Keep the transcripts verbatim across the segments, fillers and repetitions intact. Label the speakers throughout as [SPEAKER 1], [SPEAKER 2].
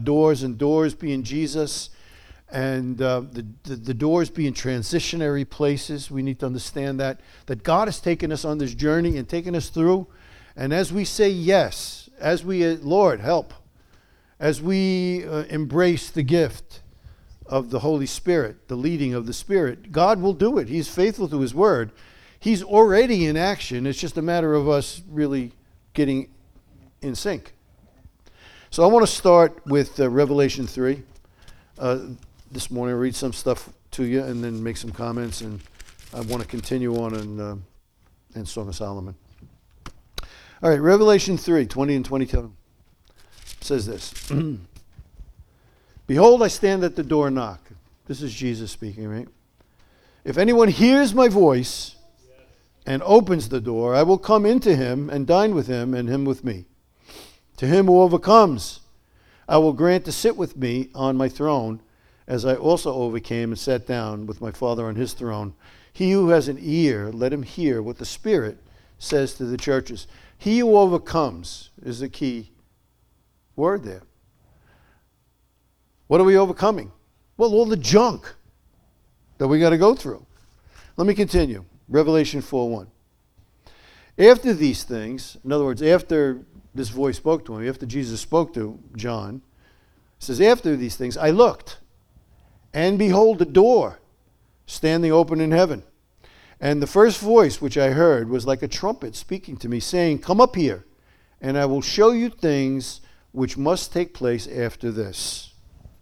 [SPEAKER 1] Doors and doors being Jesus, and uh, the, the the doors being transitionary places. We need to understand that that God has taken us on this journey and taken us through. And as we say yes, as we uh, Lord help, as we uh, embrace the gift of the Holy Spirit, the leading of the Spirit, God will do it. He's faithful to His word. He's already in action. It's just a matter of us really getting in sync. So I want to start with uh, Revelation three. Uh, this morning I'll read some stuff to you and then make some comments, and I want to continue on in, uh, in Song of Solomon. All right, Revelation three, twenty and twenty-two says this. Behold, I stand at the door and knock. This is Jesus speaking, right? If anyone hears my voice and opens the door, I will come into him and dine with him and him with me. To him who overcomes, I will grant to sit with me on my throne, as I also overcame and sat down with my Father on his throne. He who has an ear, let him hear what the Spirit says to the churches. He who overcomes is the key word there. What are we overcoming? Well, all the junk that we got to go through. Let me continue. Revelation four one. After these things, in other words, after this voice spoke to him, after Jesus spoke to John, it says, after these things, I looked, and behold, a door standing open in heaven. And the first voice which I heard was like a trumpet speaking to me, saying, come up here, and I will show you things which must take place after this.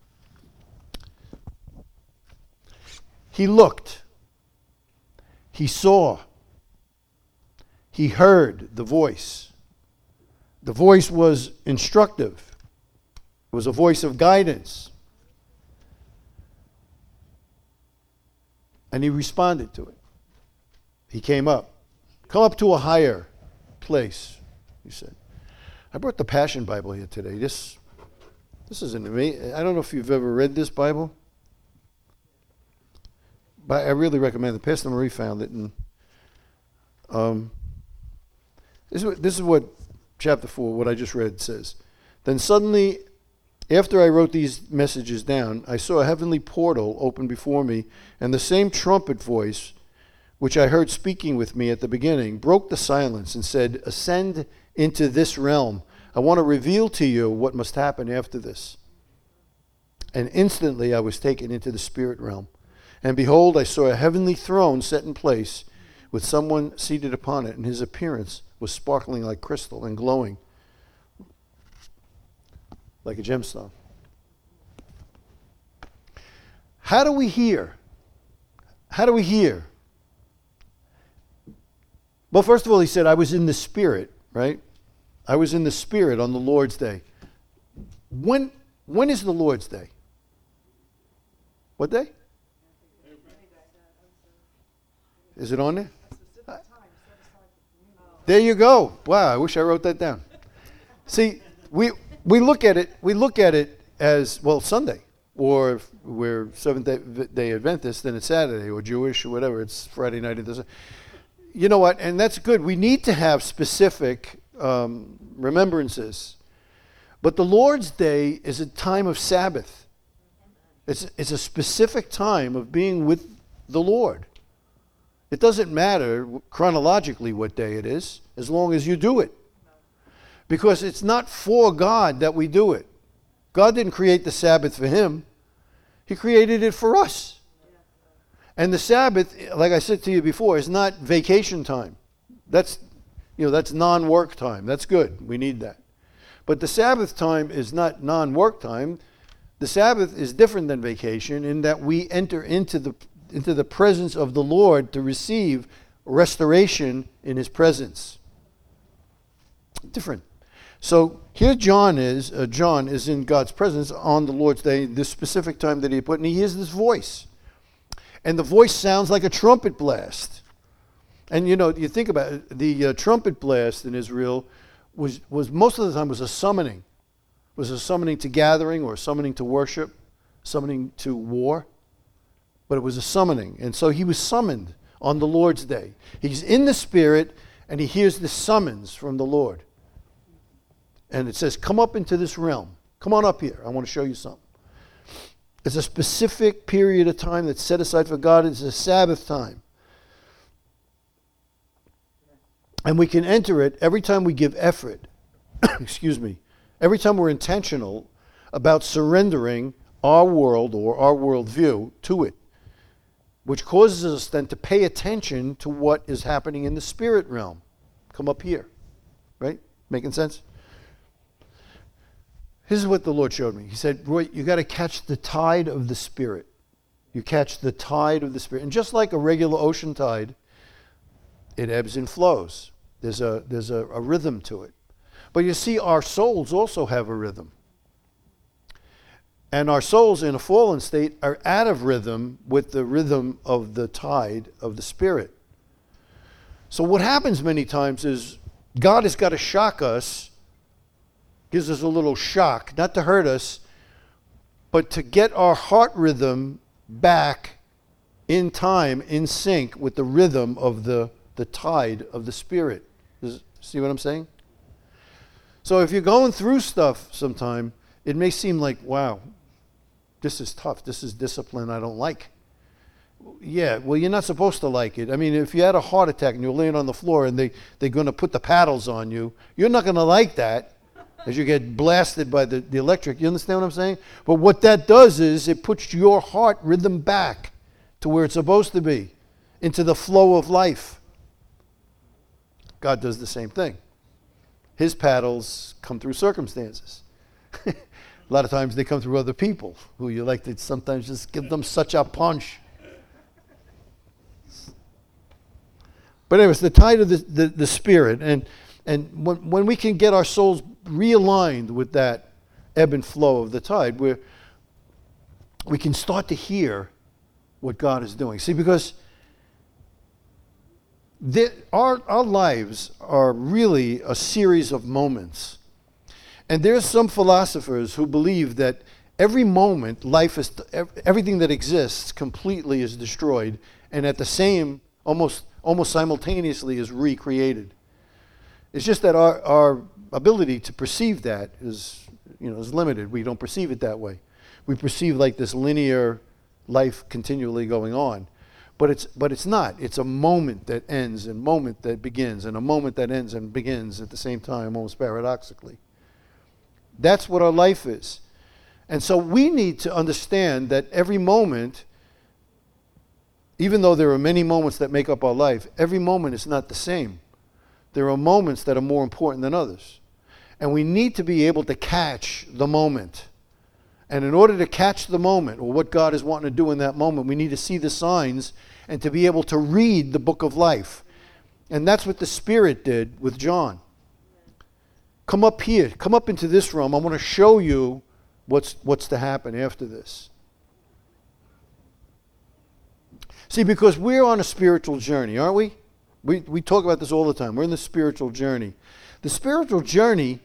[SPEAKER 1] He looked. He saw. He heard the voice. The voice was instructive. It was a voice of guidance. And he responded to it. He came up. Come up to a higher place, he said. I brought the Passion Bible here today. This this is an amazing. I don't know if you've ever read this Bible, but I really recommend it. Pastor Marie found it. And um, this is what, this is what chapter four, what I just read, says. Then suddenly, after I wrote these messages down, I saw a heavenly portal open before me, and the same trumpet voice, which I heard speaking with me at the beginning, broke the silence and said, ascend into this realm. I want to reveal to you what must happen after this. And instantly I was taken into the spirit realm. And behold, I saw a heavenly throne set in place, with someone seated upon it, and his appearance was sparkling like crystal and glowing like a gemstone. How do we hear? How do we hear? Well, first of all, he said, I was in the Spirit, right? I was in the Spirit on the Lord's Day. When, when is the Lord's Day? What day? Is it on there? There you go. Wow, I wish I wrote that down. See, we we look at it, we look at it as, well, Sunday, or if we're Seventh-day Adventist, then it's Saturday, or Jewish, or whatever, it's Friday night. Into you know what, and that's good. We need to have specific um, remembrances. But the Lord's Day is a time of Sabbath. It's, it's a specific time of being with the Lord. It doesn't matter chronologically what day it is, as long as you do it. Because it's not for God that we do it. God didn't create the Sabbath for him. He created it for us. And the Sabbath, like I said to you before, is not vacation time. That's, you know, that's non-work time. That's good. We need that. But the Sabbath time is not non-work time. The Sabbath is different than vacation in that we enter into the into the presence of the Lord to receive restoration in his presence. Different. So here John is, uh, John is in God's presence on the Lord's Day, this specific time that he put, and he hears this voice. And the voice sounds like a trumpet blast. And you know, you think about it, the uh, trumpet blast in Israel was, was most of the time was a summoning. It was a summoning to gathering, or summoning to worship, summoning to war. But it was a summoning. And so he was summoned on the Lord's Day. He's in the Spirit, and he hears the summons from the Lord. And it says, come up into this realm. Come on up here. I want to show you something. It's a specific period of time that's set aside for God. It's a Sabbath time. And we can enter it every time we give effort. Excuse me. Every time we're intentional about surrendering our world or our worldview to it, which causes us then to pay attention to what is happening in the spirit realm. Come up here. Right? Making sense? This is what the Lord showed me. He said, Roy, you got to catch the tide of the Spirit. You catch the tide of the Spirit. And just like a regular ocean tide, it ebbs and flows. There's a, there's a, a rhythm to it. But you see, our souls also have a rhythm. And our souls in a fallen state are out of rhythm with the rhythm of the tide of the Spirit. So what happens many times is God has got to shock us, gives us a little shock, not to hurt us, but to get our heart rhythm back in time, in sync with the rhythm of the, the tide of the Spirit. Does, see what I'm saying? So if you're going through stuff sometime, it may seem like, wow, this is tough. This is discipline I don't like. Yeah, well, you're not supposed to like it. I mean, if you had a heart attack and you're laying on the floor and they, they're going to put the paddles on you, you're not going to like that. As you get blasted by the, the electric. You understand what I'm saying? But what that does is it puts your heart rhythm back to where it's supposed to be, into the flow of life. God does the same thing. His paddles come through circumstances. A lot of times they come through other people who you like to sometimes just give them such a punch. But anyways, the tide of the, the, the Spirit. And, and when, when we can get our souls realigned with that ebb and flow of the tide, where we can start to hear what God is doing. See, because the, our, our lives are really a series of moments. And there's some philosophers who believe that every moment, life is, everything that exists completely is destroyed, and at the same, almost, almost simultaneously is recreated. It's just that our, our ability to perceive that is, you know, is limited. We don't perceive it that way. We perceive like this linear life continually going on. But it's but it's not. It's a moment that ends and a moment that begins and a moment that ends and begins at the same time, almost paradoxically. That's what our life is. And so we need to understand that every moment, even though there are many moments that make up our life, every moment is not the same. There are moments that are more important than others. And we need to be able to catch the moment. And in order to catch the moment, or what God is wanting to do in that moment, we need to see the signs and to be able to read the book of life. And that's what the Spirit did with John. Come up here. Come up into this room. I want to show you what's, what's to happen after this. See, because we're on a spiritual journey, aren't we? We we talk about this all the time. We're in the spiritual journey. The spiritual journey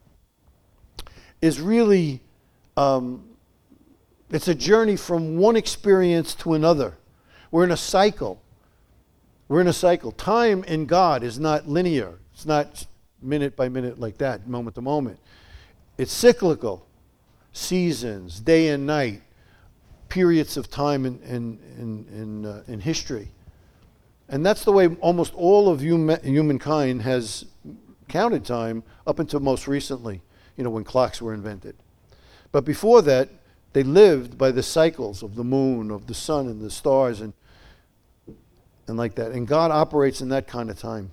[SPEAKER 1] is really, um, it's a journey from one experience to another. We're in a cycle. We're in a cycle. Time in God is not linear. It's not minute by minute like that, moment to moment. It's cyclical. Seasons, day and night, periods of time in, in, in, in, uh, in history. And that's the way almost all of hum- humankind has counted time up until most recently, you know, when clocks were invented. But before that, they lived by the cycles of the moon, of the sun, and the stars, and and like that. And God operates in that kind of time.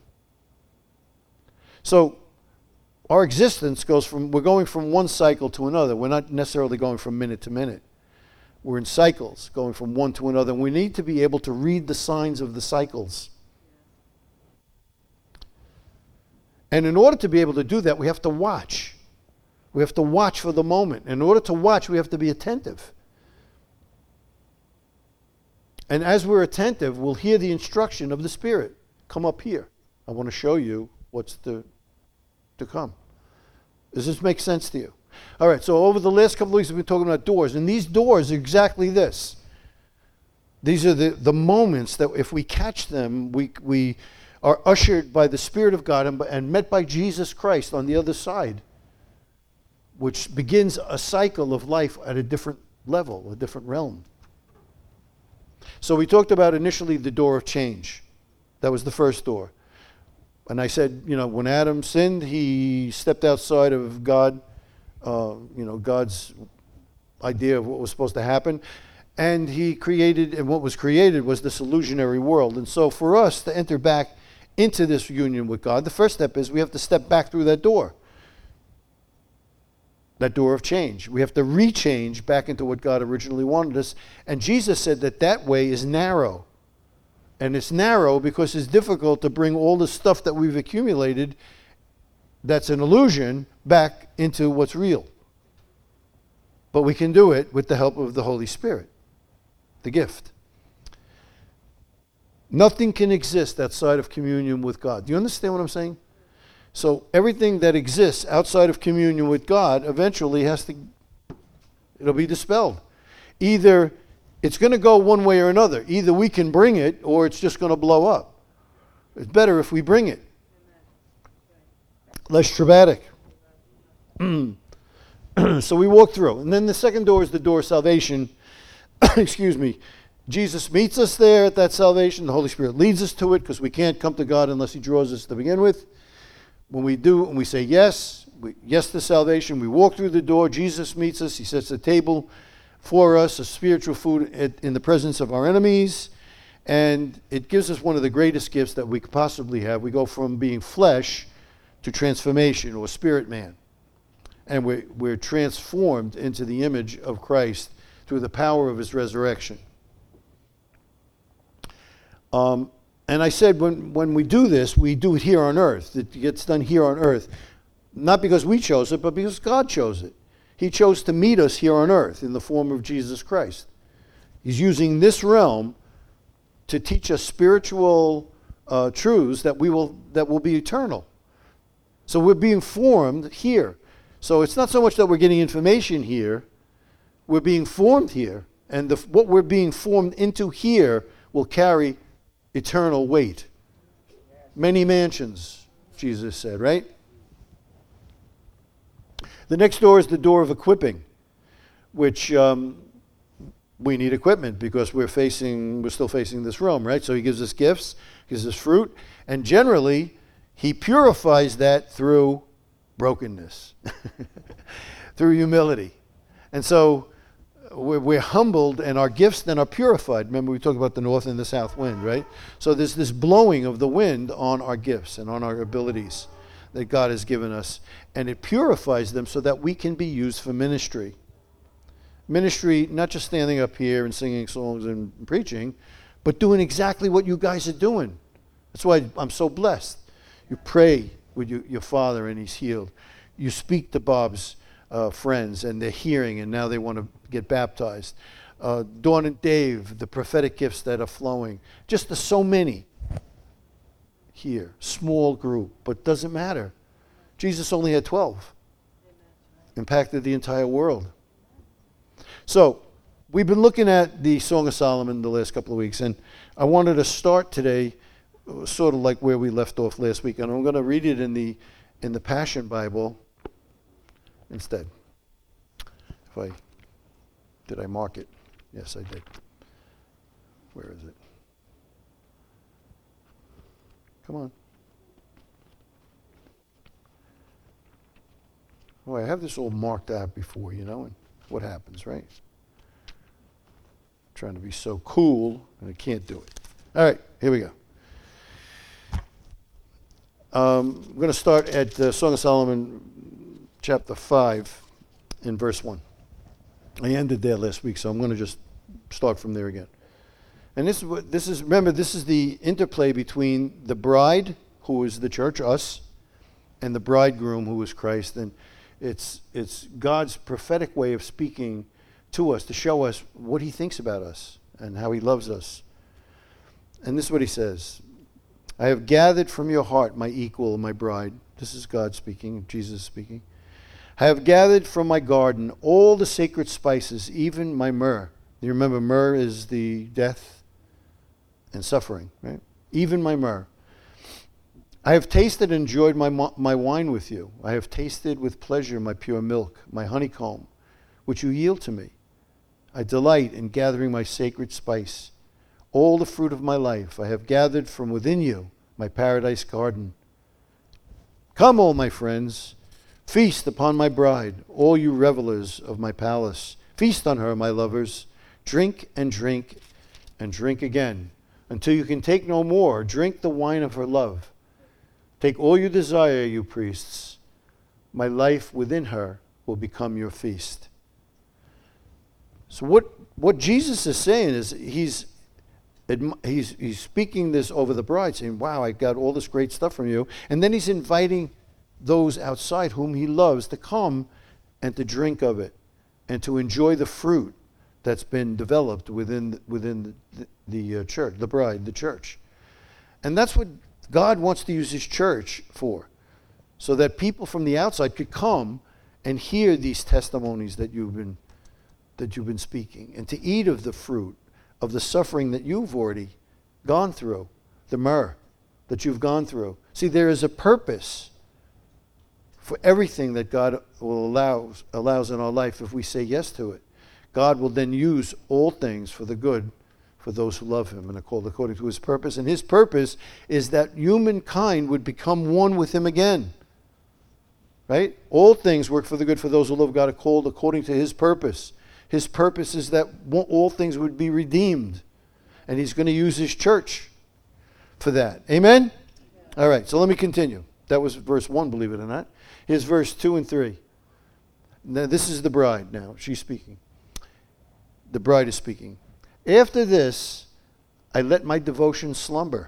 [SPEAKER 1] So our existence goes from, we're going from one cycle to another. We're not necessarily going from minute to minute. We're in cycles, going from one to another. And we need to be able to read the signs of the cycles. And in order to be able to do that, we have to watch. We have to watch for the moment. In order to watch, we have to be attentive. And as we're attentive, we'll hear the instruction of the Spirit. Come up here. I want to show you what's to, to come. Does this make sense to you? All right, so over the last couple of weeks, we've been talking about doors. And these doors are exactly this. These are the, the moments that if we catch them, we, we are ushered by the Spirit of God and, and met by Jesus Christ on the other side. which begins a cycle of life at a different level, a different realm. So we talked about initially the door of change. That was the first door. And I said, you know, when Adam sinned, he stepped outside of God, uh, you know, God's idea of what was supposed to happen. And he created, and what was created was this illusionary world. And so for us to enter back into this union with God, the first step is we have to step back through that door. That door of change. We have to rechange back into what God originally wanted us. And Jesus said that that way is narrow. And it's narrow because it's difficult to bring all the stuff that we've accumulated that's an illusion back into what's real. But we can do it with the help of the Holy Spirit, the gift. Nothing can exist outside of communion with God. Do you understand what I'm saying? So everything that exists outside of communion with God eventually has to, it'll be dispelled. Either it's going to go one way or another. Either we can bring it or it's just going to blow up. It's better if we bring it. Less traumatic. So we walk through. And then the second door is the door of salvation. Excuse me. Jesus meets us there at that salvation. The Holy Spirit leads us to it because we can't come to God unless he draws us to begin with. When we do, and we say yes, we, yes to salvation, we walk through the door, Jesus meets us, he sets the table for us, a spiritual food at, in the presence of our enemies, and it gives us one of the greatest gifts that we could possibly have. We go from being flesh to transformation, or spirit man. And we're, we're transformed into the image of Christ through the power of his resurrection. Um, And I said when, when we do this, we do it here on earth. It gets done here on earth. Not because we chose it, but because God chose it. He chose to meet us here on earth in the form of Jesus Christ. He's using this realm to teach us spiritual uh, truths that we will that will be eternal. So we're being formed here. So it's not so much that we're getting information here. We're being formed here. And the, what we're being formed into here will carry eternal weight. Many mansions, Jesus said, right? The next door is the door of equipping, which um, we need equipment because we're facing, we're still facing this realm, right? So he gives us gifts, gives us fruit, and generally he purifies that through brokenness, through humility. And so We're, we're humbled and our gifts then are purified. Remember we talked about the north and the south wind, right? So there's this blowing of the wind on our gifts and on our abilities that God has given us. And it purifies them so that we can be used for ministry. Ministry, not just standing up here and singing songs and preaching, but doing exactly what you guys are doing. That's why I'm so blessed. You pray with you, your father and he's healed. You speak to Bob's uh, friends and they're hearing and now they want to get baptized. Uh, Dawn and Dave, the prophetic gifts that are flowing. Just the so many here. Small group, but doesn't matter. Jesus only had twelve. Impacted the entire world. So, we've been looking at the Song of Solomon the last couple of weeks, and I wanted to start today sort of like where we left off last week, and I'm going to read it in the in the Passion Bible instead. If I Did I mark it? Yes, I did. Where is it? Come on. Oh, I have this all marked out before, you know, and what happens, right? I'm trying to be so cool, and I can't do it. All right, here we go. Um, I'm going to start at uh, Song of Solomon, chapter five, in verse one. I ended there last week, so I'm going to just start from there again. And this is what this is. Remember, this is the interplay between the bride, who is the church, us, and the bridegroom, who is Christ. And it's it's God's prophetic way of speaking to us to show us what he thinks about us and how he loves us. And this is what he says: I have gathered from your heart my equal, my bride. This is God speaking, Jesus speaking. I have gathered from my garden all the sacred spices, even my myrrh. You remember myrrh is the death and suffering, right? Even my myrrh. I have tasted and enjoyed my, my wine with you. I have tasted with pleasure my pure milk, my honeycomb, which you yield to me. I delight in gathering my sacred spice. All the fruit of my life I have gathered from within you, my paradise garden. Come, all my friends, feast upon my bride, all you revelers of my palace. Feast on her, my lovers. Drink and drink and drink again, until you can take no more. Drink the wine of her love. Take all you desire, you priests. My life within her will become your feast. So what, what Jesus is saying is he's, he's, he's speaking this over the bride, saying, wow, I got all this great stuff from you. And then he's inviting those outside whom he loves to come and to drink of it and to enjoy the fruit that's been developed within, within the, the uh, church, the bride, the church. And that's what God wants to use his church for, so that people from the outside could come and hear these testimonies that you've been that you've been speaking, and to eat of the fruit of the suffering that you've already gone through, the myrrh that you've gone through. See, there is a purpose for everything that God will allow allows in our life if we say yes to it. God will then use all things for the good for those who love him and are called according to his purpose. And his purpose is that humankind would become one with him again. Right? All things work for the good for those who love God, are called according to his purpose. His purpose is that all things would be redeemed. And he's going to use his church for that. Amen? Yeah. All right, so let me continue. That was verse one, believe it or not. Here's verse two and three. Now, this is the bride now. She's speaking. The bride is speaking. After this, I let my devotion slumber.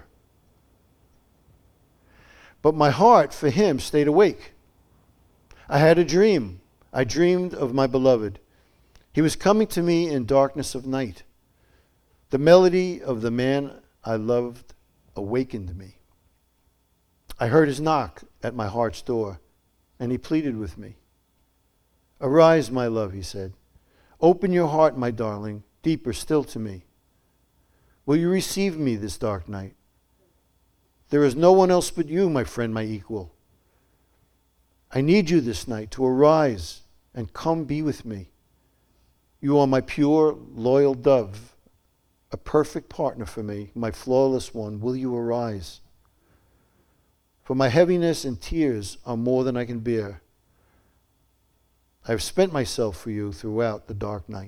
[SPEAKER 1] But my heart for him stayed awake. I had a dream. I dreamed of my beloved. He was coming to me in darkness of night. The melody of the man I loved awakened me. I heard his knock at my heart's door, and he pleaded with me. Arise, my love, he said. Open your heart, my darling, deeper still to me. Will you receive me this dark night? There is no one else but you, my friend, my equal. I need you this night to arise and come be with me. You are my pure, loyal dove, a perfect partner for me, my flawless one. Will you arise? For my heaviness and tears are more than I can bear. I have spent myself for you throughout the dark night.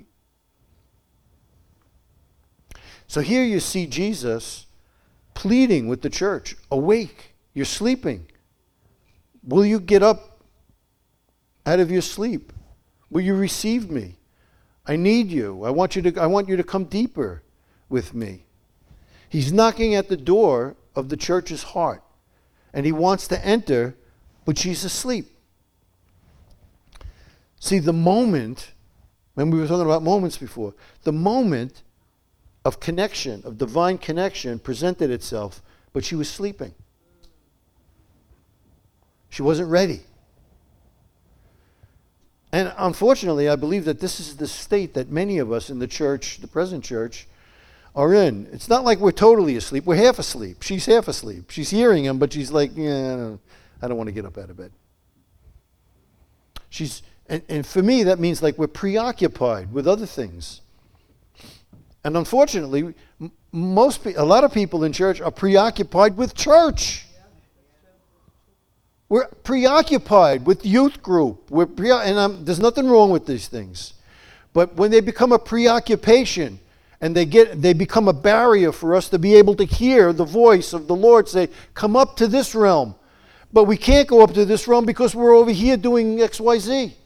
[SPEAKER 1] So here you see Jesus pleading with the church. Awake, you're sleeping. Will you get up out of your sleep? Will you receive me? I need you. I want you to, I want you to come deeper with me. He's knocking at the door of the church's heart, and he wants to enter, but she's asleep. See, the moment, when we were talking about moments before, the moment of connection, of divine connection, presented itself, but she was sleeping. She wasn't ready. And unfortunately, I believe that this is the state that many of us in the church, the present church, are in. It's not like we're totally asleep. We're half asleep. She's half asleep. She's hearing him, but she's like, yeah, I don't want to get up out of bed. She's, and, and for me, that means like we're preoccupied with other things. And unfortunately, m- most pe- a lot of people in church are preoccupied with church. We're preoccupied with youth group. We're pre- and I'm, there's nothing wrong with these things. But when they become a preoccupation and they get, they become a barrier for us to be able to hear the voice of the Lord say, come up to this realm. But we can't go up to this realm because we're over here doing X, Y, Z.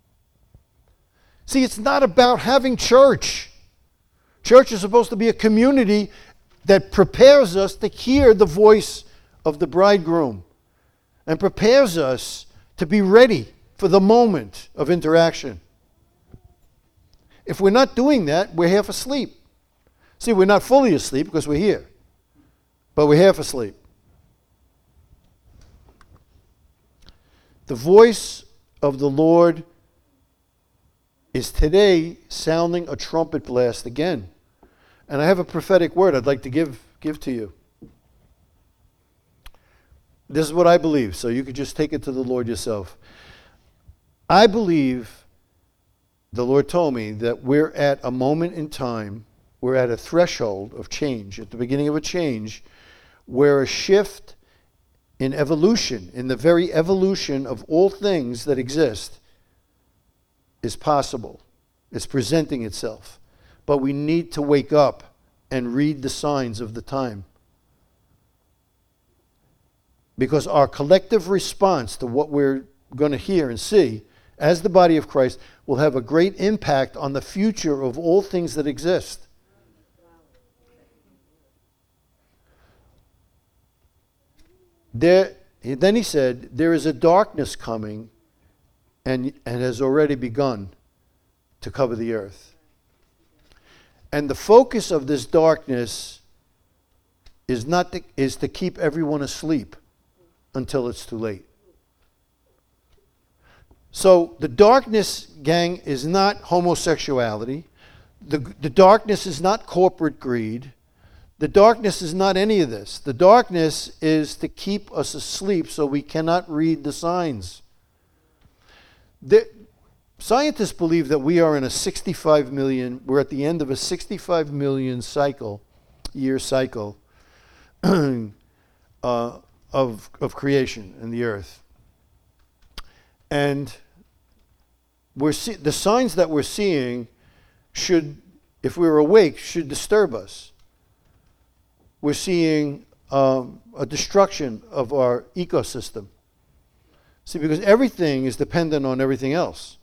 [SPEAKER 1] See, it's not about having church. Church is supposed to be a community that prepares us to hear the voice of the bridegroom and prepares us to be ready for the moment of interaction. If we're not doing that, we're half asleep. See, we're not fully asleep because we're here, but we're half asleep. The voice of the Lord is today sounding a trumpet blast again. And I have a prophetic word I'd like to give, give to you. this is what I believe, so you could just take it to the Lord yourself. I believe the Lord told me that we're at a moment in time, we're at a threshold of change, at the beginning of a change, where a shift in evolution, in the very evolution of all things that exist, is possible. It's presenting itself. But we need to wake up and read the signs of the time. Because our collective response to what we're going to hear and see as the body of Christ will have a great impact on the future of all things that exist. There, then he said, there is a darkness coming and, and has already begun to cover the earth. And the focus of this darkness is not to, is to keep everyone asleep until it's too late. So the darkness, gang, is not homosexuality. The, the darkness is not corporate greed. The darkness is not any of this. The darkness is to keep us asleep so we cannot read the signs. The, scientists believe that we are in a sixty-five million, we're at the end of a sixty-five million cycle, year cycle uh, of, of creation in the earth. And we're see, the signs that we're seeing should, if we were awake, should disturb us. We're seeing um, a destruction of our ecosystem. See, because everything is dependent on everything else.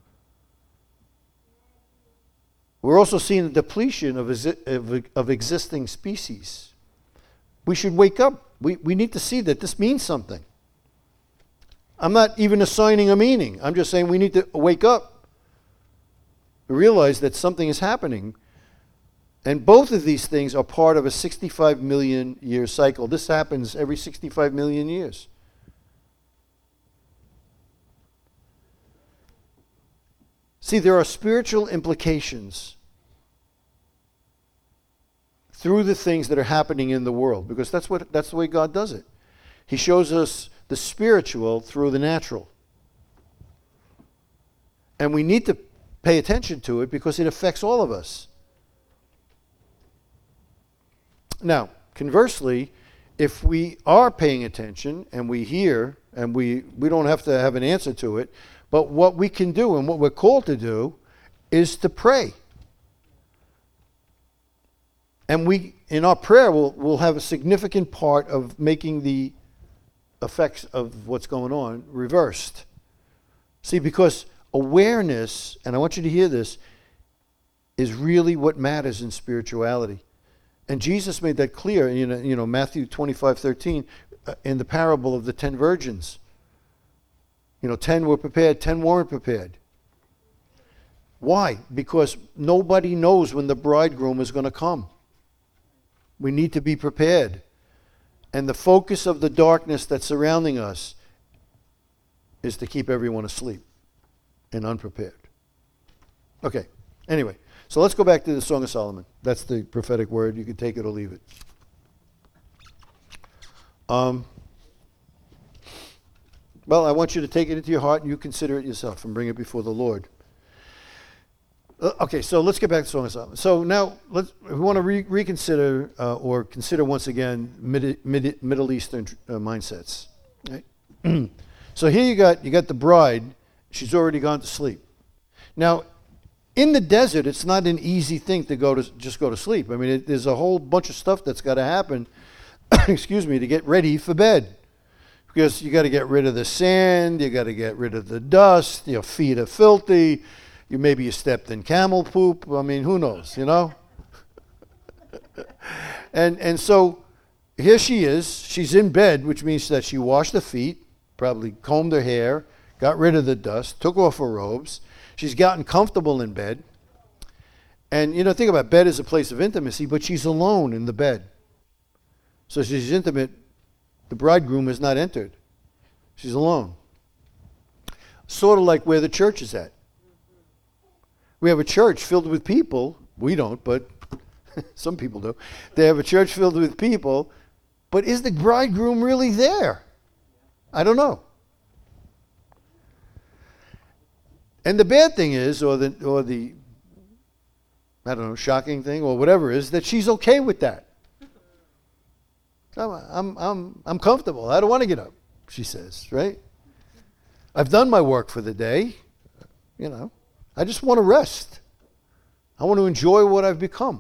[SPEAKER 1] We're also seeing the depletion of, of, of existing species. We should wake up. We, we need to see that this means something. I'm not even assigning a meaning. I'm just saying we need to wake up. Realize that something is happening. And both of these things are part of a sixty-five million year cycle. This happens every sixty-five million years. See, there are spiritual implications through the things that are happening in the world, because that's what that's the way God does it. He shows us the spiritual through the natural. And we need to pay attention to it because it affects all of us. Now, conversely, if we are paying attention and we hear, and we, we don't have to have an answer to it, but what we can do and what we're called to do is to pray. And we, in our prayer, will will have a significant part of making the effects of what's going on reversed. See, because awareness, and I want you to hear this, is really what matters in spirituality. And Jesus made that clear, you know, you know Matthew twenty-five thirteen, uh, in the parable of the ten virgins. You know, ten were prepared, ten weren't prepared. Why? Because nobody knows when the bridegroom is going to come. We need to be prepared. And the focus of the darkness that's surrounding us is to keep everyone asleep and unprepared. Okay, anyway. So let's go back to the Song of Solomon. That's the prophetic word. You can take it or leave it. Um, well, I want you to take it into your heart and you consider it yourself and bring it before the Lord. Uh, okay, so let's get back to the Song of Solomon. So now let's, we want to re- reconsider uh, or consider once again mid- mid- Middle Eastern uh, mindsets. Right? So here you got you got the bride. She's already gone to sleep. Now, in the desert, it's not an easy thing to go to just go to sleep. I mean, it, there's a whole bunch of stuff that's got to happen, excuse me, to get ready for bed. Because you got to get rid of the sand, you got to get rid of the dust, your feet are filthy, you maybe you stepped in camel poop. I mean, who knows, you know? and and so here she is. She's in bed, which means that she washed her feet, probably combed her hair, got rid of the dust, took off her robes. She's gotten comfortable in bed. And, you know, think about it, bed is a place of intimacy, but she's alone in the bed. So she's intimate. The bridegroom has not entered. She's alone. Sort of like where the church is at. We have a church filled with people. We don't, but some people do. They have a church filled with people, but is the bridegroom really there? I don't know. And the bad thing is, or the, or the, I don't know, shocking thing, or whatever is, that she's okay with that. I'm, I'm, I'm, I'm comfortable. I don't want to get up, she says, right? I've done my work for the day. You know, I just want to rest. I want to enjoy what I've become.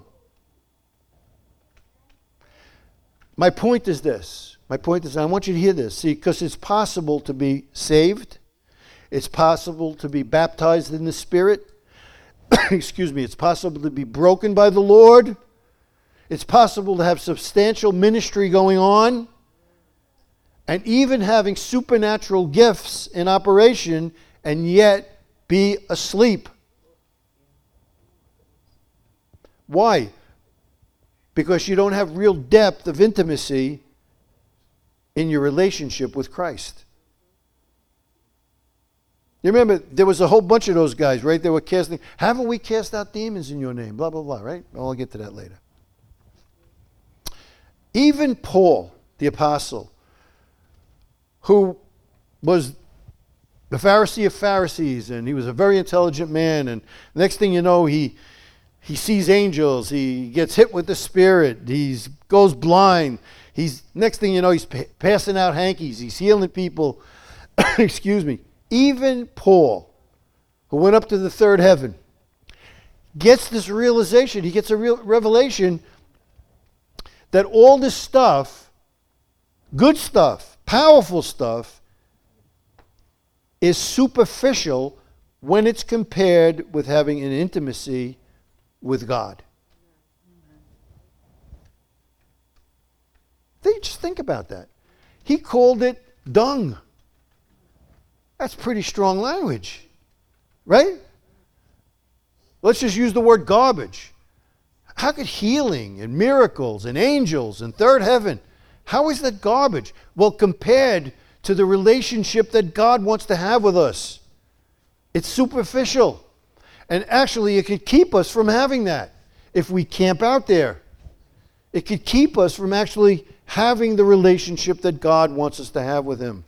[SPEAKER 1] My point is this. My point is, I want you to hear this. See, because it's possible to be saved. It's possible to be baptized in the Spirit. Excuse me. It's possible to be broken by the Lord. It's possible to have substantial ministry going on. And even having supernatural gifts in operation and yet be asleep. Why? Because you don't have real depth of intimacy in your relationship with Christ. You remember, there was a whole bunch of those guys, right? They were casting, haven't we cast out demons in your name? Blah, blah, blah, right? I'll get to that later. Even Paul, the apostle, who was the Pharisee of Pharisees, and he was a very intelligent man, and next thing you know, he he sees angels, he gets hit with the Spirit, he goes blind, he's next thing you know, he's pa- passing out hankies, he's healing people. Excuse me. Even Paul, who went up to the third heaven, gets this realization, he gets a real revelation that all this stuff, good stuff, powerful stuff, is superficial when it's compared with having an intimacy with God. They just think about that. He called it dung. That's pretty strong language, right? Let's just use the word garbage. How could healing and miracles and angels and third heaven, how is that garbage? Well, compared to the relationship that God wants to have with us, it's superficial. And actually, it could keep us from having that if we camp out there. It could keep us from actually having the relationship that God wants us to have with Him.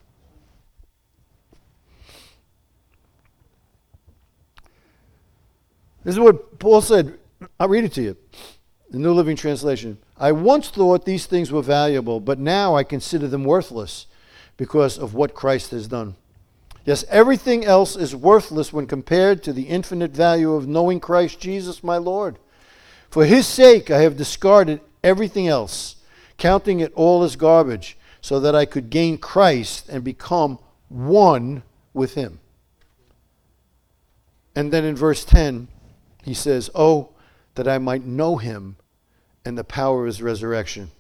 [SPEAKER 1] This is what Paul said. I'll read it to you. The New Living Translation. I once thought these things were valuable, but now I consider them worthless because of what Christ has done. Yes, everything else is worthless when compared to the infinite value of knowing Christ Jesus my Lord. For His sake I have discarded everything else, counting it all as garbage, so that I could gain Christ and become one with Him. And then in verse ten, he says, oh, that I might know Him and the power of His resurrection.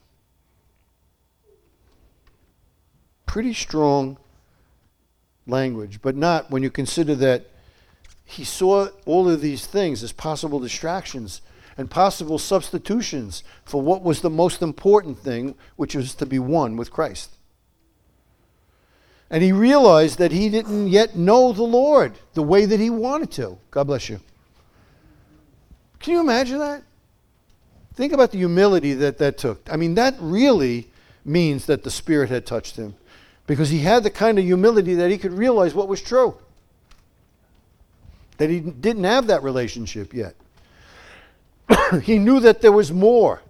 [SPEAKER 1] Pretty strong language, but not when you consider that he saw all of these things as possible distractions and possible substitutions for what was the most important thing, which was to be one with Christ. And he realized that he didn't yet know the Lord the way that he wanted to. God bless you. Can you imagine that? Think about the humility that that took. I mean, that really means that the Spirit had touched him, because he had the kind of humility that he could realize what was true. That he didn't have that relationship yet. He knew that there was more.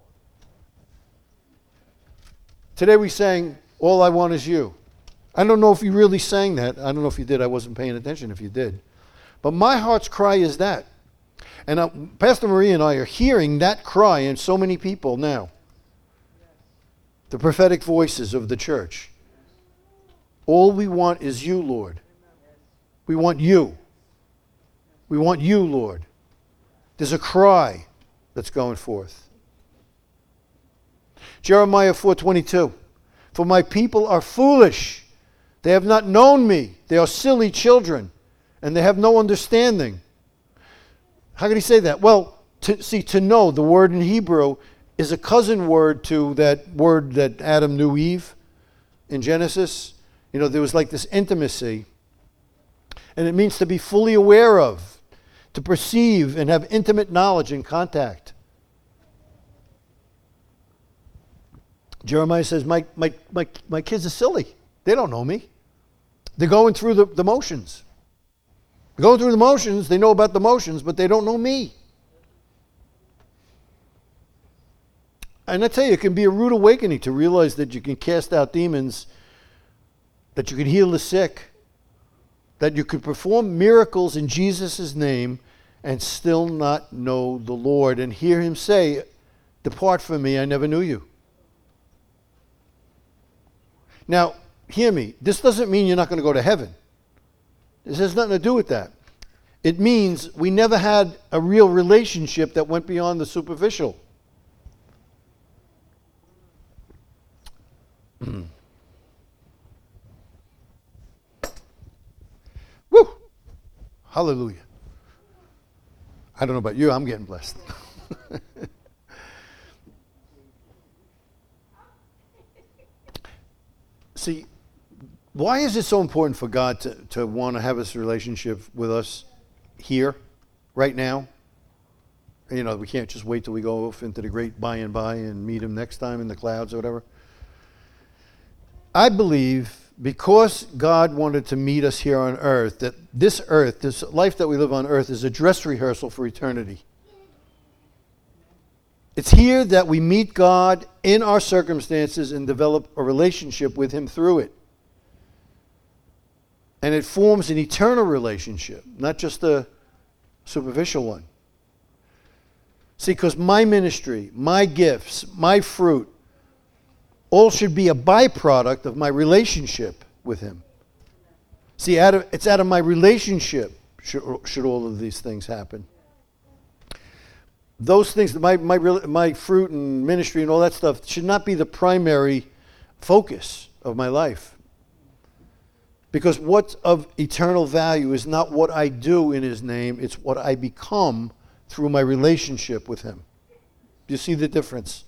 [SPEAKER 1] Today we sang, All I Want Is You. I don't know if you really sang that. I don't know if you did. I wasn't paying attention if you did. But my heart's cry is that. And uh, Pastor Marie and I are hearing that cry in so many people now. The prophetic voices of the church. All we want is you, Lord. We want you. We want you, Lord. There's a cry that's going forth. Jeremiah four twenty-two. For my people are foolish. They have not known me. They are silly children, and they have no understanding. How could he say that? Well, to, see, to know, the word in Hebrew is a cousin word to that word that Adam knew Eve in Genesis. You know, there was like this intimacy, and it means to be fully aware of, to perceive and have intimate knowledge and contact. Jeremiah says, my, my, my, my kids are silly. They don't know me. They're going through the, the motions. They're going through the motions. They know about the motions, but they don't know me. And I tell you, it can be a rude awakening to realize that you can cast out demons, that you can heal the sick, that you could perform miracles in Jesus' name and still not know the Lord and hear him say, "Depart from me, I never knew you." Now, hear me. This doesn't mean you're not going to go to heaven. This has nothing to do with that. It means we never had a real relationship that went beyond the superficial. Woo! Hallelujah. I don't know about you, I'm getting blessed. See, why is it so important for God to, to want to have this relationship with us here, right now? You know, we can't just wait till we go off into the great by and by and meet him next time in the clouds or whatever. I believe because God wanted to meet us here on earth, that this earth, this life that we live on earth, is a dress rehearsal for eternity. It's here that we meet God in our circumstances and develop a relationship with him through it. And it forms an eternal relationship, not just a superficial one. See, because my ministry, my gifts, my fruit, all should be a byproduct of my relationship with him. See, out of, it's out of my relationship should, should all of these things happen. Those things, my, my, my fruit and ministry and all that stuff should not be the primary focus of my life. Because what's of eternal value is not what I do in his name, it's what I become through my relationship with him. Do you see the difference?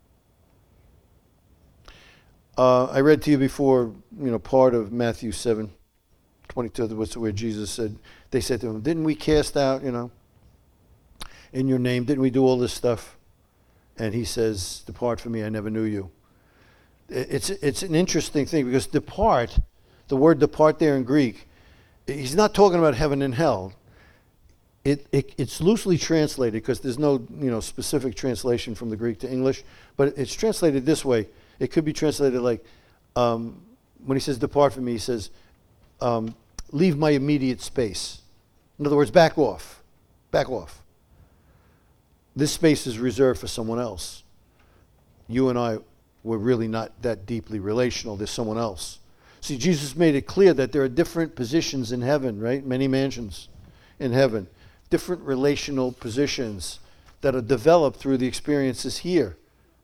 [SPEAKER 1] Uh, I read to you before, you know, part of Matthew seven twenty-two, was where Jesus said, they said to him, "Didn't we cast out, you know, in your name, didn't we do all this stuff?" And he says, "Depart from me, I never knew you." It's, it's an interesting thing because depart, the word depart there in Greek, he's not talking about heaven and hell. It, it it's loosely translated because there's no, you know, specific translation from the Greek to English, but it's translated this way. It could be translated like, um, when he says depart from me, he says, um, leave my immediate space. In other words, back off. Back off. This space is reserved for someone else. You and I were really not that deeply relational. There's someone else. See, Jesus made it clear that there are different positions in heaven, right? Many mansions in heaven. Different relational positions that are developed through the experiences here.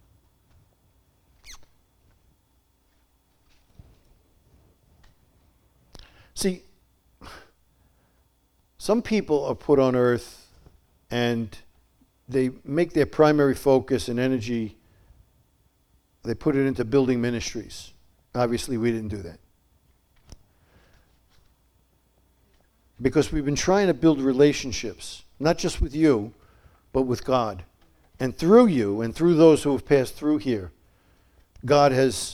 [SPEAKER 1] See, some people are put on earth and they make their primary focus and energy, they put it into building ministries. Obviously, we didn't do that. Because we've been trying to build relationships, not just with you, but with God. And through you and through those who have passed through here, God has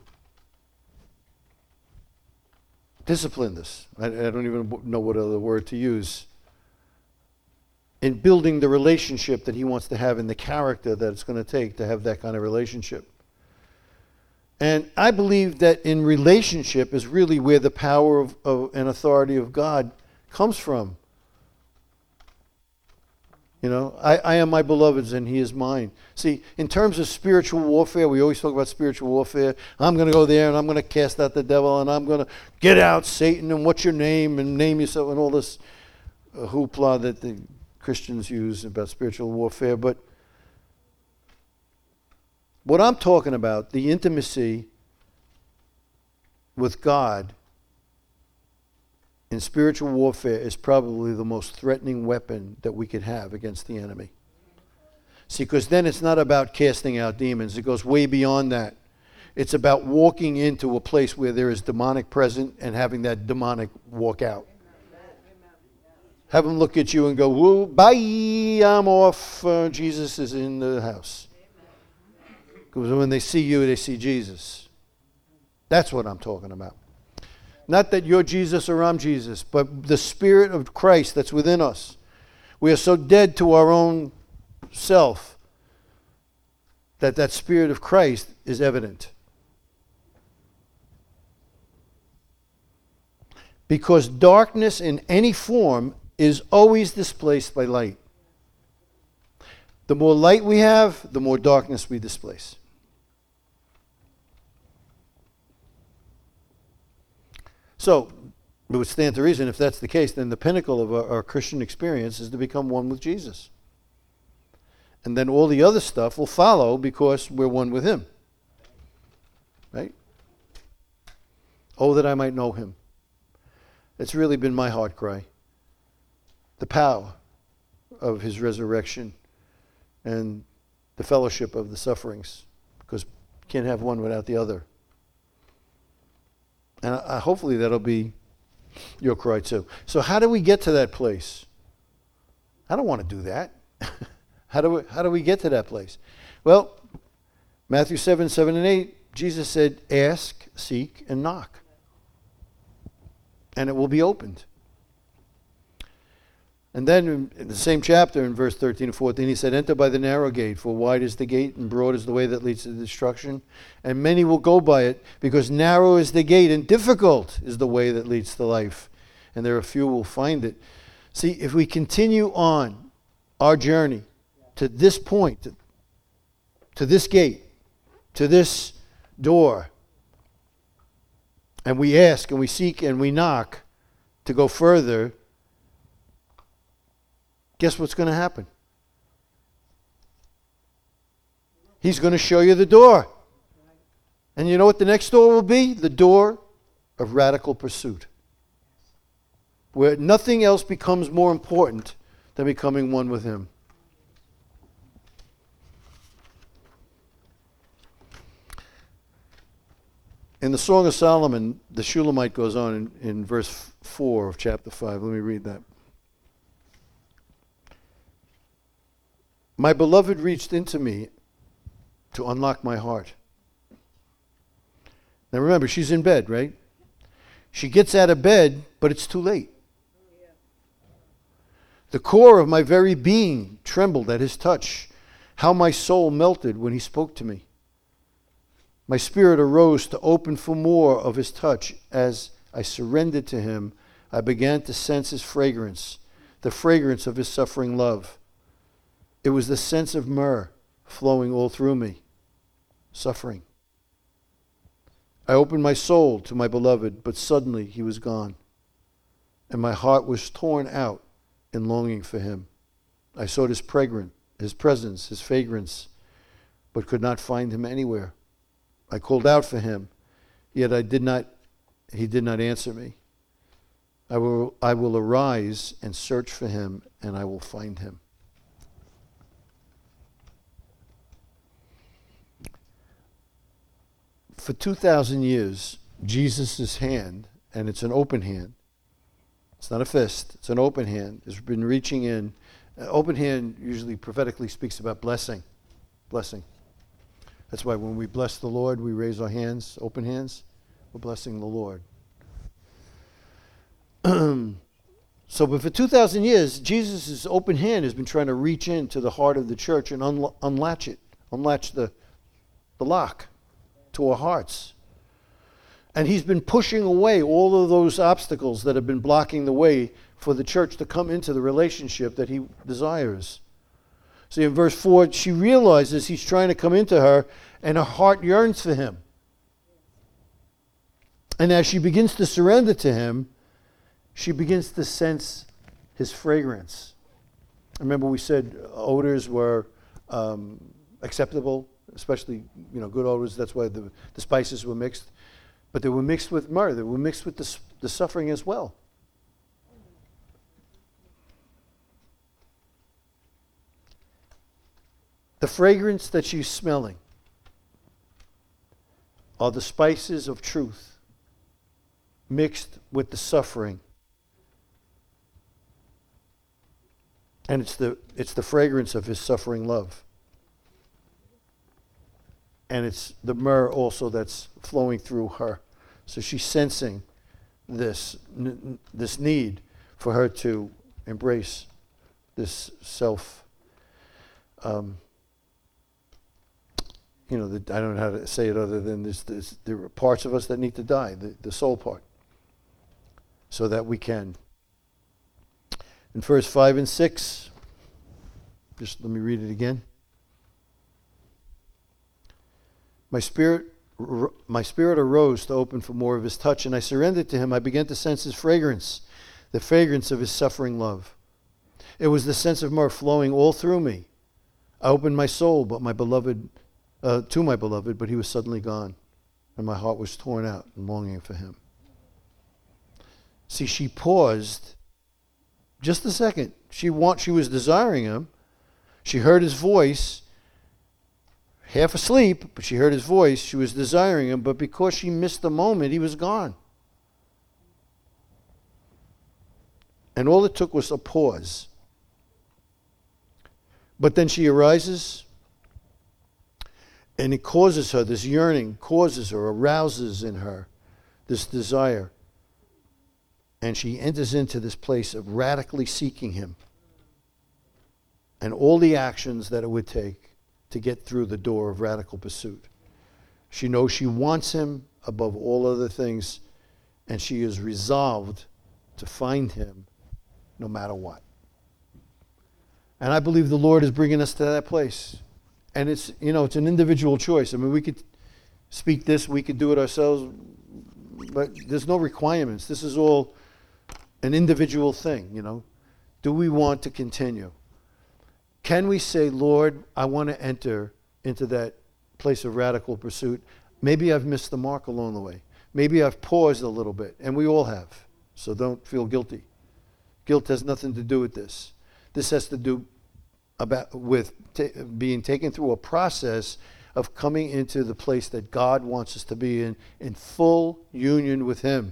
[SPEAKER 1] disciplined us. I, I don't even know what other word to use. In building the relationship that he wants to have and the character that it's going to take to have that kind of relationship. And I believe that in relationship is really where the power of, of and authority of God comes from. You know, I, I am my beloved's and he is mine. See, in terms of spiritual warfare, we always talk about spiritual warfare. I'm going to go there and I'm going to cast out the devil and I'm going to get out Satan and what's your name and name yourself and all this uh, hoopla that the Christians use about spiritual warfare. But what I'm talking about, the intimacy with God in spiritual warfare is probably the most threatening weapon that we could have against the enemy. See, because then it's not about casting out demons. It goes way beyond that. It's about walking into a place where there is demonic present and having that demonic walk out. Have them look at you and go, "Whoa, bye, I'm off. Uh, Jesus is in the house." Because when they see you, they see Jesus. That's what I'm talking about. Not that you're Jesus or I'm Jesus, but the Spirit of Christ that's within us. We are so dead to our own self that that Spirit of Christ is evident. Because darkness in any form is always displaced by light. The more light we have, the more darkness we displace. So, it would stand to reason, if that's the case, then the pinnacle of our, our Christian experience is to become one with Jesus. And then all the other stuff will follow because we're one with Him. Right? Oh, that I might know Him. It's really been my heart cry. The power of His resurrection and the fellowship of the sufferings. Because you can't have one without the other. And I, I, hopefully that'll be your cry too. So how do we get to that place? I don't want to do that. how do we, how do we get to that place? Well, Matthew seven, seven and eight, Jesus said, ask, seek, and knock. And it will be opened. And then in the same chapter, in verse thirteen and fourteen, he said, enter by the narrow gate, for wide is the gate and broad is the way that leads to destruction. And many will go by it, because narrow is the gate and difficult is the way that leads to life. And there are few who will find it. See, if we continue on our journey to this point, to, to this gate, to this door, and we ask and we seek and we knock to go further, guess what's going to happen? He's going to show you the door. And you know what the next door will be? The door of radical pursuit. Where nothing else becomes more important than becoming one with Him. In the Song of Solomon, the Shulamite goes on in, in verse four of chapter five. Let me read that. My beloved reached into me to unlock my heart. Now remember, she's in bed, right? She gets out of bed, but it's too late. The core of my very being trembled at His touch. How my soul melted when He spoke to me. My spirit arose to open for more of His touch. As I surrendered to Him, I began to sense His fragrance, the fragrance of His suffering love. It was the sense of myrrh flowing all through me, suffering. I opened my soul to my beloved, but suddenly He was gone, and my heart was torn out in longing for Him. I sought His fragrance, His presence, His fragrance, but could not find Him anywhere. I called out for Him, yet I did not. He did not answer me. I will. I will arise and search for Him, and I will find Him. For two thousand years, Jesus' hand, and it's an open hand. It's not a fist. It's an open hand. Has been reaching in. An open hand usually prophetically speaks about blessing. Blessing. That's why when we bless the Lord, we raise our hands, open hands. We're blessing the Lord. So, but for two thousand years, Jesus' open hand has been trying to reach into the heart of the church and unla- unlatch it, unlatch the, the lock to our hearts. And He's been pushing away all of those obstacles that have been blocking the way for the church to come into the relationship that He desires. See, in verse four, she realizes He's trying to come into her, and her heart yearns for Him. And as she begins to surrender to Him, she begins to sense His fragrance. Remember we said odors were um, acceptable, especially, you know, good odors. That's why the, the spices were mixed. But they were mixed with myrrh. They were mixed with the, the suffering as well. The fragrance that she's smelling are the spices of truth mixed with the suffering. And it's the it's the fragrance of His suffering love. And it's the myrrh also that's flowing through her. So she's sensing this, n- this need for her to embrace this self, um, you know, the, I don't know how to say it other than this, this, there are parts of us that need to die, the, the soul part, so that we can. In verse five and six, just let me read it again. My spirit, my spirit arose to open for more of his touch, and I surrendered to him. I began to sense his fragrance, the fragrance of his suffering love. It was the sense of myrrh flowing all through me. I opened my soul, but my beloved, uh, to my beloved, but he was suddenly gone, and my heart was torn out in longing for him. See, she paused just a second. She want, she was desiring him. She heard his voice, half asleep, but she heard his voice. She was desiring him, but because she missed the moment, he was gone. And all it took was a pause. But then she arises, and it causes her, this yearning causes her, arouses in her this desire. And she enters into this place of radically seeking him and all the actions that it would take to get through the door of radical pursuit. She knows she wants him above all other things, and she is resolved to find him no matter what. And I believe the Lord is bringing us to that place. And it's, you know, it's an individual choice. I mean, we could speak this, we could do it ourselves, but there's no requirements. This is all an individual thing, you know. Do we want to continue? Can we say, Lord, I want to enter into that place of radical pursuit? Maybe I've missed the mark along the way. Maybe I've paused a little bit, and we all have. So don't feel guilty. Guilt has nothing to do with this. This has to do about with t- being taken through a process of coming into the place that God wants us to be in, in full union with him.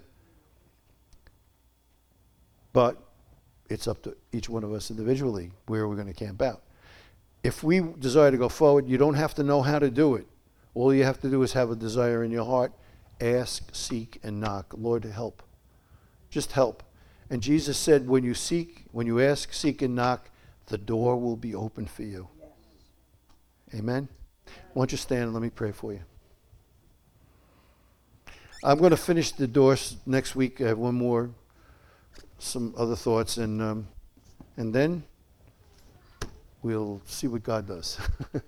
[SPEAKER 1] But it's up to each one of us individually where we're going to camp out. If we desire to go forward, you don't have to know how to do it. All you have to do is have a desire in your heart. Ask, seek, and knock. Lord, help. Just help. And Jesus said, when you seek, when you ask, seek, and knock, the door will be open for you. Yes. Amen? Why don't you stand and let me pray for you. I'm going to finish the doors next week. I have one more, some other thoughts, and um, and then we'll see what God does.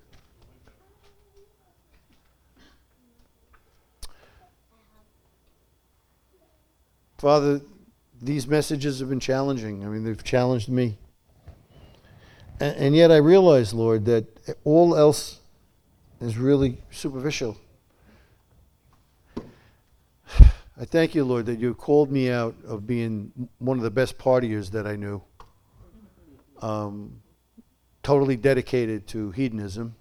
[SPEAKER 1] Father, these messages have been challenging. I mean, they've challenged me. And, and yet I realize, Lord, that all else is really superficial. I thank you, Lord, that you called me out of being one of the best partiers that I knew. Um, totally dedicated to hedonism.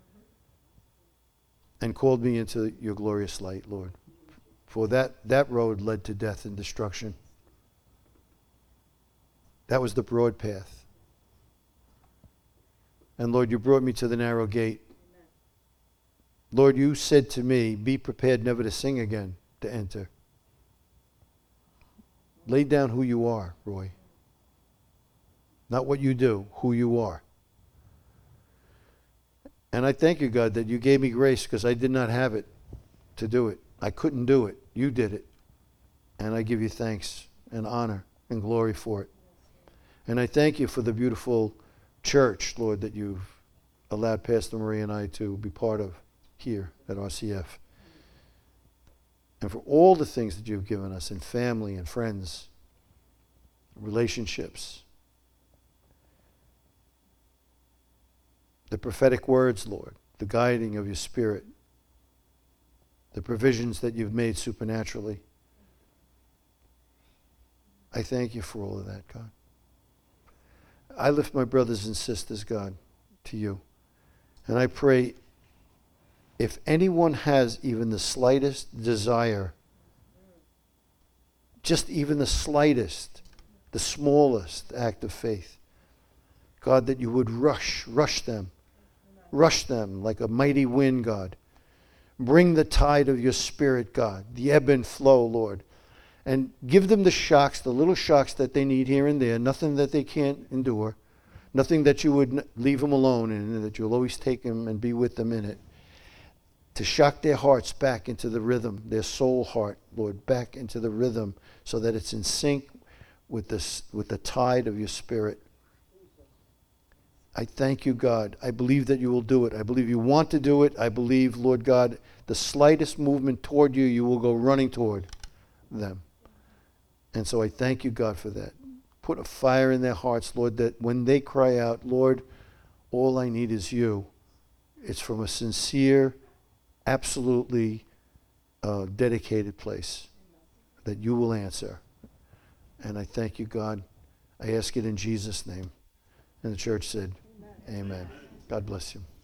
[SPEAKER 1] And called me into your glorious light, Lord. For that, that road led to death and destruction. That was the broad path. And Lord, you brought me to the narrow gate. Amen. Lord, you said to me, be prepared never to sing again, to enter. Lay down who you are, Roy. Not what you do, who you are. And I thank you, God, that you gave me grace because I did not have it to do it. I couldn't do it. You did it. And I give you thanks and honor and glory for it. And I thank you for the beautiful church, Lord, that you've allowed Pastor Marie and I to be part of here at R C F. And for all the things that you've given us in family and friends, relationships. The prophetic words, Lord, the guiding of your Spirit, the provisions that you've made supernaturally. I thank you for all of that, God. I lift my brothers and sisters, God, to you. And I pray if anyone has even the slightest desire, just even the slightest, the smallest act of faith, God, that you would rush, rush them, rush them like a mighty wind, God. Bring the tide of your Spirit, God, the ebb and flow, Lord, And give them the shocks, the little shocks that they need here and there, nothing that they can't endure, nothing that you would leave them alone in, and that you'll always take them and be with them in it. To shock their hearts back into the rhythm, their soul heart, Lord, back into the rhythm so that it's in sync with this, with the tide of your Spirit. I thank you, God. I believe that you will do it. I believe you want to do it. I believe, Lord God, the slightest movement toward you, you will go running toward them. And so I thank you, God, for that. Put a fire in their hearts, Lord, that when they cry out, Lord, all I need is you. It's from a sincere, absolutely uh, dedicated place that you will answer. And I thank you, God. I ask it in Jesus' name. And the church said, Amen. Amen. God bless you.